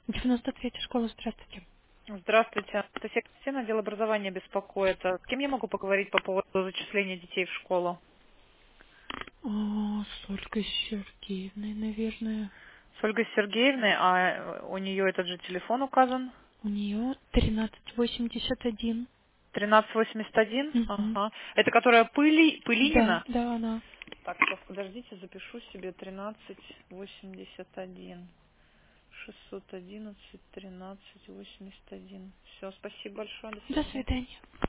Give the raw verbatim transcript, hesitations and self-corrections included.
девяносто третья школа, здравствуйте. Здравствуйте. Анастасия Кристина, отдел образования беспокоит. А С кем я могу поговорить по поводу зачисления детей в школу? О, с Ольгой Сергеевной, наверное. С Ольгой Сергеевной, а у нее этот же телефон указан. У нее тринадцать восемьдесят один. тринадцать восемьдесят один. Угу. Ага. Это которая Пыли, Да, Пылинина? да, она. Так, сейчас подождите, запишу себе тринадцать восемьдесят один. шестьсот одиннадцать, тринадцать восемьдесят один. Все, спасибо большое, до До свидания. свидания.